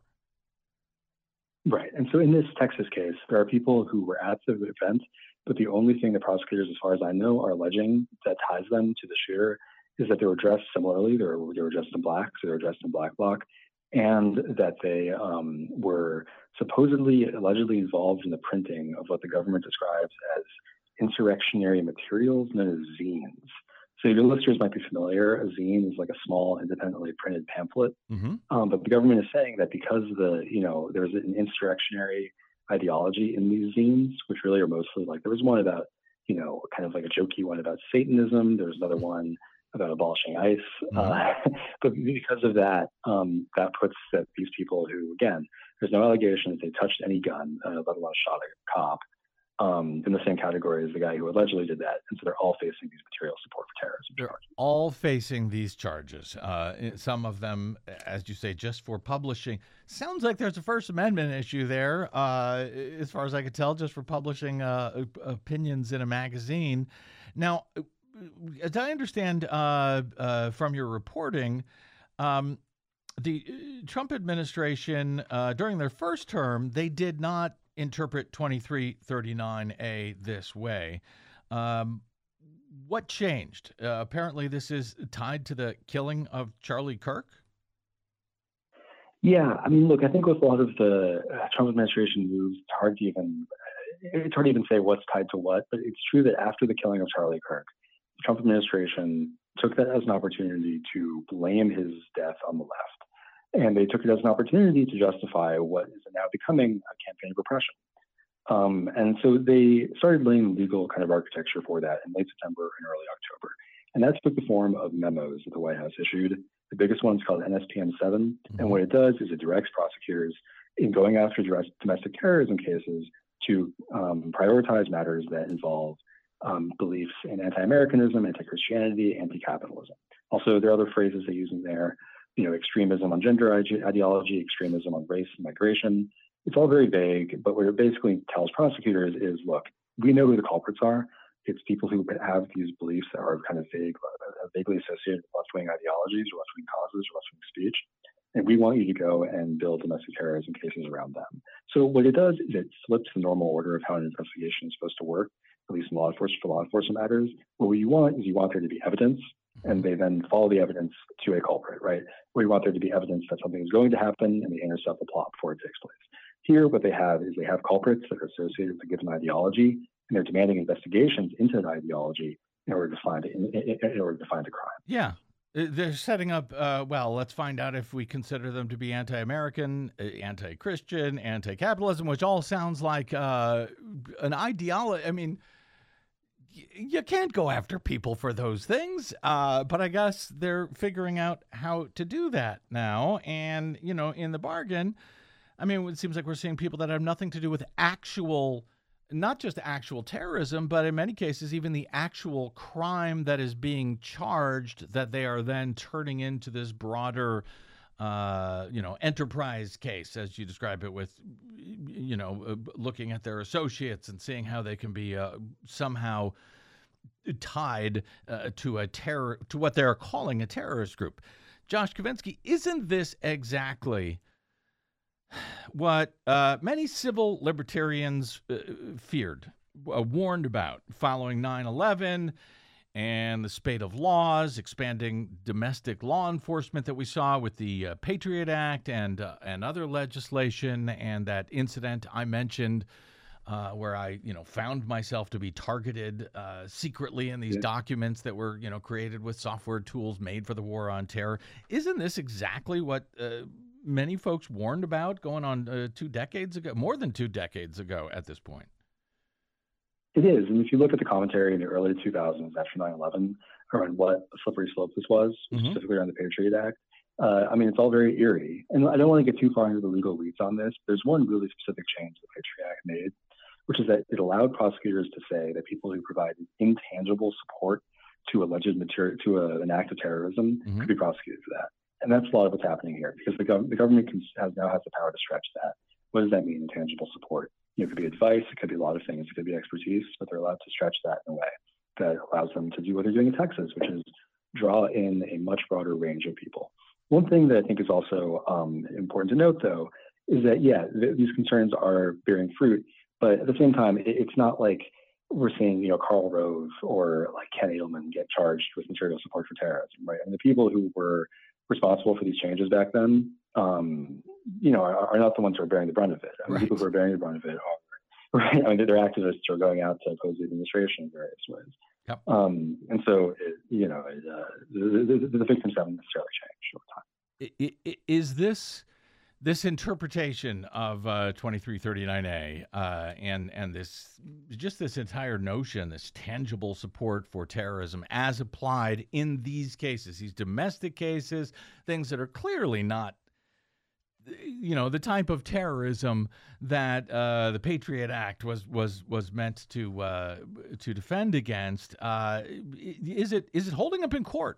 Right. And so in this Texas case, there are people who were at the event, but the only thing the prosecutors, as far as I know, are alleging that ties them to the shooter is that they were dressed similarly. They were dressed in black, so they were dressed in black bloc, and that they were allegedly involved in the printing of what the government describes as insurrectionary materials known as zines. So your listeners might be familiar. A zine is like a small, independently printed pamphlet. But the government is saying that because there's an insurrectionary ideology in these zines, which really are mostly there was one about, kind of like a jokey one about Satanism. There was another one about abolishing ICE. But because of that, that puts these people who, again, There's no allegation that they touched any gun, let alone shot a cop, in the same category as the guy who allegedly did that. And so they're all facing these material support for terrorism charges. All facing these charges. Some of them, as you say, just for publishing. Sounds like there's a First Amendment issue there, as far as I could tell, just for publishing opinions in a magazine. Now, as I understand from your reporting, the Trump administration, during their first term, they did not interpret 2339A this way. What changed? Apparently, this is tied to the killing of Charlie Kirk? Yeah, I mean, look, I think with a lot of the Trump administration moves, it's hard to even say what's tied to what, but it's true that after the killing of Charlie Kirk, the Trump administration took that as an opportunity to blame his death on the left. And they took it as an opportunity to justify what is now becoming a campaign of repression. And so they started laying legal kind of architecture for that in late September and early October. And that took the form of memos that the White House issued. The biggest one is called NSPM 7. And what it does is it directs prosecutors in going after domestic terrorism cases to prioritize matters that involve beliefs in anti-Americanism, anti-Christianity, anti-capitalism. Also, there are other phrases they use in there, extremism on gender ideology, extremism on race and migration. It's all very vague, but what it basically tells prosecutors is, look, we know who the culprits are. It's people who have these beliefs that are kind of vaguely associated with left-wing ideologies or left-wing causes or left-wing speech. And we want you to go and build domestic terrorism cases around them. So what it does is it flips the normal order of how an investigation is supposed to work, at least in law enforcement matters. What you want there to be evidence, and they then follow the evidence to a culprit, right? What you want there to be evidence that something is going to happen, and they intercept the plot before it takes place. Here, what they have is they have culprits that are associated with a given ideology, and they're demanding investigations into that ideology in order to find a crime. Yeah. They're setting up, let's find out if we consider them to be anti-American, anti-Christian, anti-capitalism, which all sounds like an ideology. I mean, you can't go after people for those things, but I guess they're figuring out how to do that now. And, in the bargain, I mean, it seems like we're seeing people that have nothing to do with not just actual terrorism, but in many cases, even the actual crime that is being charged, that they are then turning into this broader, enterprise case, as you describe it, with, looking at their associates and seeing how they can be somehow tied to what they're calling a terrorist group. Josh Kovensky, isn't this exactly what many civil libertarians feared, warned about following 9/11 and the spate of laws, expanding domestic law enforcement that we saw with the Patriot Act and other legislation, and that incident I mentioned where I, found myself to be targeted secretly in these documents that were, created with software tools made for the war on terror. Isn't this exactly what many folks warned about going on 2 decades ago, more than 2 decades ago at this point? It is. And if you look at the commentary in the early 2000s after 9/11 around what a slippery slope this was, specifically around the Patriot Act, it's all very eerie. And I don't want to get too far into the legal weeds on this. There's one really specific change the Patriot Act made, which is that it allowed prosecutors to say that people who provided intangible support to an act of terrorism could be prosecuted for that. And that's a lot of what's happening here, because the government now has the power to stretch that. What does that mean, intangible support? It could be advice, it could be a lot of things, it could be expertise, but they're allowed to stretch that in a way that allows them to do what they're doing in Texas, which is draw in a much broader range of people. One thing that I think is also important to note, though, is that, these concerns are bearing fruit, but at the same time, it's not like we're seeing, Karl Rove or like Ken Edelman get charged with material support for terrorism, right? And the people who were responsible for these changes back then, are not the ones who are bearing the brunt of it. Right. People who are bearing the brunt of it are, right? They're activists who are going out to oppose the administration in various ways. Yep. And so, the victims haven't necessarily changed over time. Is this interpretation of 2339A and this entire notion, this tangible support for terrorism as applied in these cases, these domestic cases, things that are clearly not the type of terrorism that the Patriot Act was meant to defend against. Is it holding up in court?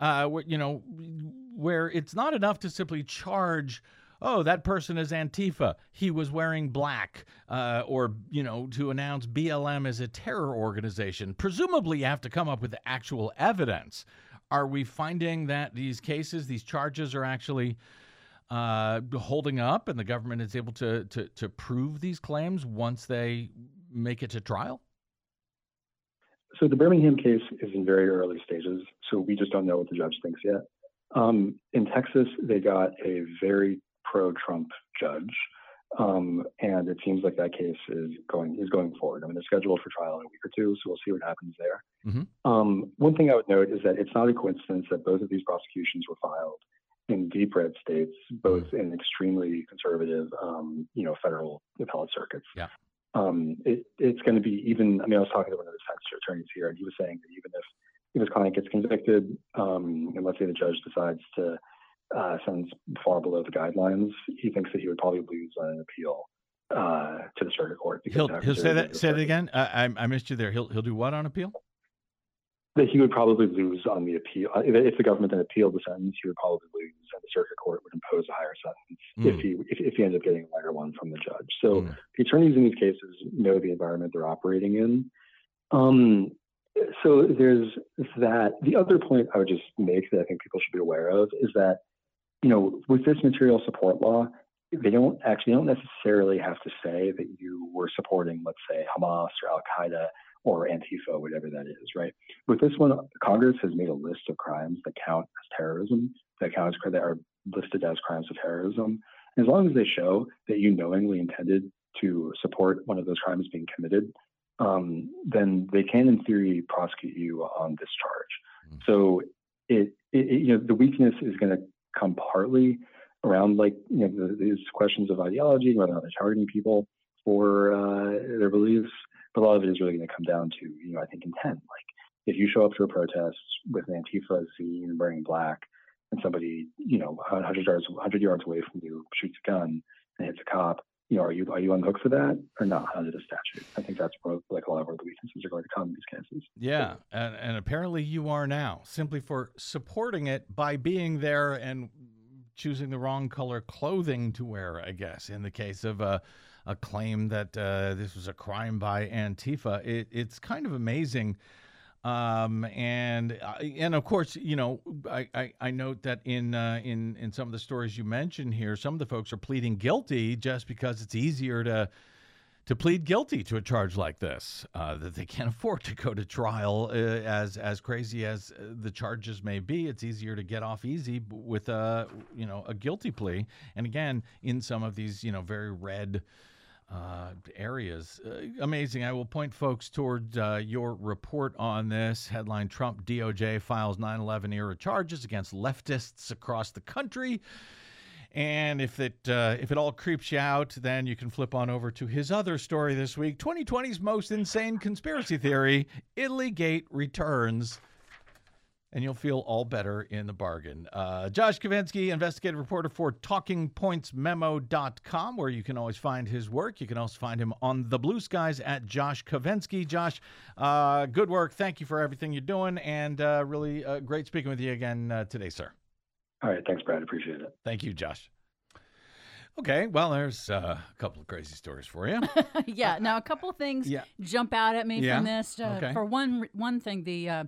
Where it's not enough to simply charge, oh, that person is Antifa, he was wearing black, or to announce BLM as a terror organization. Presumably, you have to come up with actual evidence. Are we finding that these cases, these charges, are actually holding up, and the government is able to prove these claims once they make it to trial? So the Birmingham case is in very early stages, so we just don't know what the judge thinks yet. In Texas, they got a very pro-Trump judge, and it seems like that case is going forward. I mean, they're scheduled for trial in a week or two, so we'll see what happens there. Mm-hmm. One thing I would note is that it's not a coincidence that both of these prosecutions were filed in deep red states, both in extremely conservative, federal appellate circuits. Yeah. It's going to be even. I mean, I was talking to one of the defense attorneys here, and he was saying that even if his client gets convicted, and let's say the judge decides to sentence far below the guidelines, he thinks that he would probably lose on an appeal to the circuit court. He'll say that. Say it again. I missed you there. He'll do what on appeal? That he would probably lose on the appeal. If the government then appealed the sentence, he would probably lose, and the circuit court would impose a higher sentence if he ends up getting a lighter one from the judge. So the attorneys in these cases know the environment they're operating in. So there's that. The other point I would just make that I think people should be aware of is that, with this material support law, they don't necessarily have to say that you were supporting, let's say, Hamas or Al Qaeda or Antifa, whatever that is, right? With this one, Congress has made a list of crimes that count as terrorism, that are listed as crimes of terrorism. And as long as they show that you knowingly intended to support one of those crimes being committed, then they can, in theory, prosecute you on this charge. So the weakness is going to come partly around these questions of ideology, whether or not they're targeting people for their beliefs. But a lot of it is really going to come down to, I think, intent. Like, if you show up to a protest with an Antifa scene wearing black, and somebody, 100 yards away from you shoots a gun and hits a cop, are you on the hook for that or not under the statute? I think that's where a lot of the weaknesses are going to come in these cases. Yeah, and apparently you are now, simply for supporting it by being there and choosing the wrong color clothing to wear, I guess, in the case of a claim that this was a crime by Antifa. It's kind of amazing. And of course, I note that in some of the stories you mentioned here, some of the folks are pleading guilty just because it's easier to plead guilty to a charge like this, that they can't afford to go to trial. As crazy as the charges may be, it's easier to get off easy with a guilty plea. And again, in some of these very red areas. Amazing. I will point folks toward your report on this. Headline: Trump DOJ files 9/11 era charges against leftists across the country. And if it all creeps you out, then you can flip on over to his other story this week: 2020's most insane conspiracy theory, Italygate returns. And you'll feel all better in the bargain. Josh Kovensky, investigative reporter for TalkingPointsMemo.com, where you can always find his work. You can also find him on the Blue Skies at Josh Kovensky. Josh, good work. Thank you for everything you're doing, and really great speaking with you again today, sir. All right. Thanks, Brad. Appreciate it. Thank you, Josh. Okay, well, there's a couple of crazy stories for you. Yeah, now a couple of things jump out at me from this. Okay. For one thing, the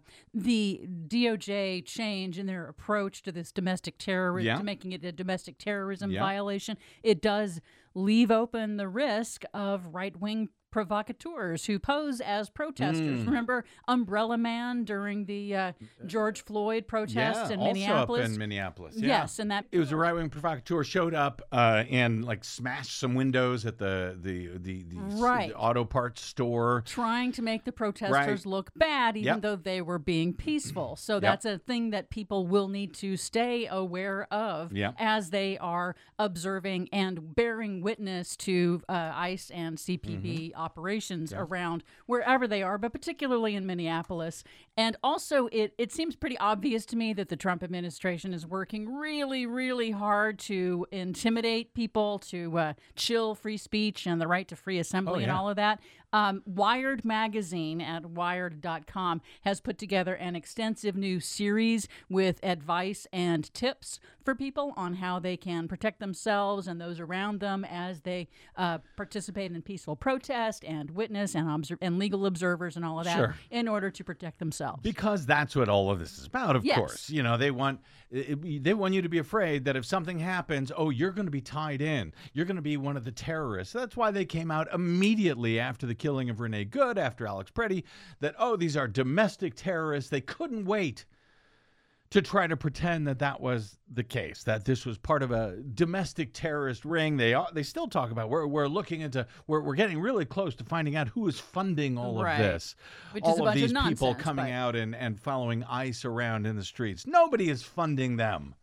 DOJ change in their approach to this domestic terrorism, to making it a domestic terrorism violation, it does leave open the risk of right-wing provocateurs who pose as protesters. Remember Umbrella Man during the George Floyd protests in Minneapolis? Also up in Minneapolis. Yes, and that it was a right-wing provocateur showed up and smashed some windows at the auto parts store, trying to make the protesters look bad, even though they were being peaceful. So that's a thing that people will need to stay aware of as they are observing and bearing witness to ICE and CPB operations around wherever they are, but particularly in Minneapolis. And also, it seems pretty obvious to me that the Trump administration is working really, really hard to intimidate people, to chill free speech and the right to free assembly and all of that. Wired magazine at wired.com has put together an extensive new series with advice and tips for people on how they can protect themselves and those around them as they participate in peaceful protest and witness and legal observers and all of that in order to protect themselves. Because that's what all of this is about, of course. You know, they want you to be afraid that if something happens, you're going to be tied in. You're going to be one of the terrorists. That's why they came out immediately after the killing of Renee Good, after Alex Preddy, that, these are domestic terrorists. They couldn't wait to try to pretend that was the case, that this was part of a domestic terrorist ring. They still talk about we're looking into, we're getting really close to finding out who is funding all of this. Which all is a bunch of these of nonsense, people coming out and following ICE around in the streets. Nobody is funding them.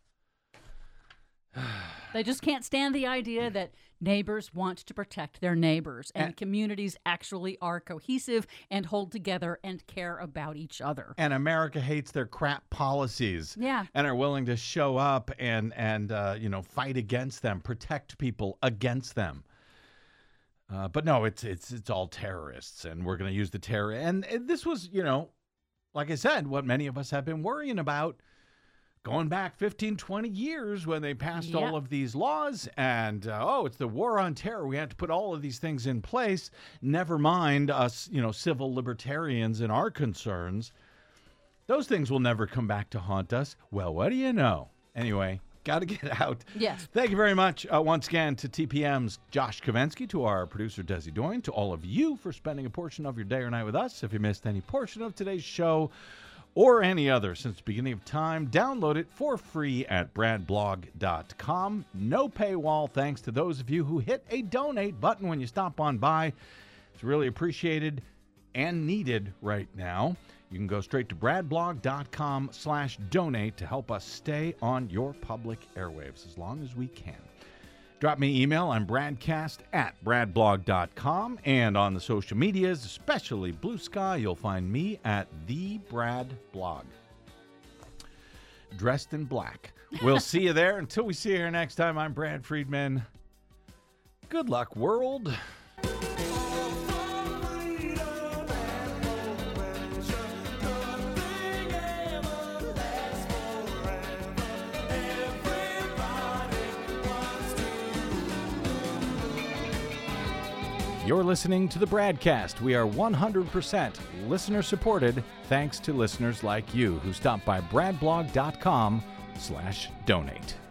They just can't stand the idea that neighbors want to protect their neighbors and communities actually are cohesive and hold together and care about each other. And America hates their crap policies. Yeah. And are willing to show up and fight against them, protect people against them. But no, it's all terrorists, and we're going to use the terror. And this was, like I said, what many of us have been worrying about going back 15, 20 years when they passed all of these laws, and it's the war on terror. We had to put all of these things in place. Never mind us, civil libertarians and our concerns. Those things will never come back to haunt us. Well, what do you know? Anyway, got to get out. Yes. Thank you very much once again to TPM's Josh Kovensky, to our producer Desi Doyen, to all of you for spending a portion of your day or night with us. If you missed any portion of today's show, or any other since the beginning of time, download it for free at bradblog.com. No paywall, thanks to those of you who hit a donate button when you stop on by. It's really appreciated and needed right now. You can go straight to bradblog.com/donate to help us stay on your public airwaves as long as we can. Drop me an email. I'm bradcast@bradblog.com. And on the social medias, especially Blue Sky, you'll find me at The Brad Blog. Dressed in black. We'll see you there. Until we see you here next time, I'm Brad Friedman. Good luck, world. You're listening to the Bradcast. We are 100% listener-supported, thanks to listeners like you who stop by bradblog.com/donate.